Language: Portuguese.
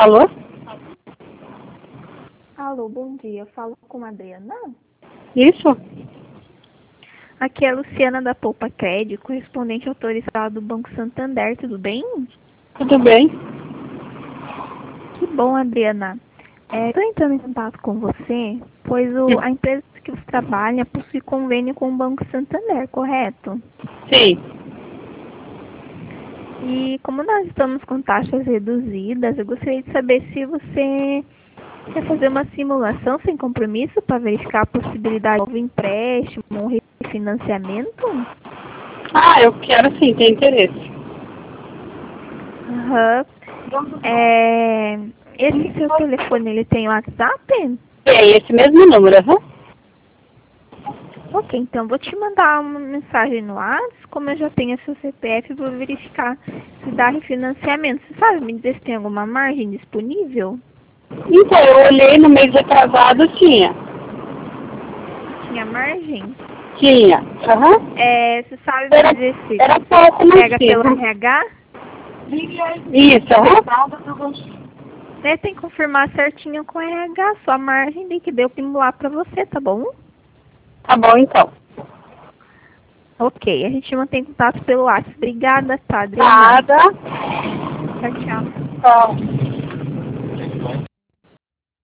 Alô? Alô, bom dia. Falo com a Adriana? Isso? Aqui é a Luciana da Poupa Crédito, correspondente autorizado do Banco Santander, tudo bem? Tudo bem? Que bom, Adriana. Estou entrando em contato com você, pois a empresa que você trabalha possui convênio com o Banco Santander, correto? Sim. E como nós estamos com taxas reduzidas, eu gostaria de saber se você quer fazer uma simulação sem compromisso para verificar a possibilidade de novo empréstimo ou refinanciamento? Ah, eu quero sim, tenho interesse. Aham. Esse seu telefone, ele tem WhatsApp? É esse mesmo número, aham? Ok, então vou te mandar uma mensagem no WhatsApp, como eu já tenho seu CPF, vou verificar se dá refinanciamento. Você sabe me dizer se tem alguma margem disponível? Então, eu olhei no mês atrasado, tinha. Tinha margem? Tinha, aham. Você sabe me dizer se Era pouco, mas pega tinha. pelo RH? Isso, aham. Tem que confirmar certinho com o RH, sua margem de que deu simular para você, tá bom? Tá bom, então. Ok, a gente mantém contato pelo WhatsApp. Obrigada, tá, Adriana? Nada. Tchau, tchau. Tchau.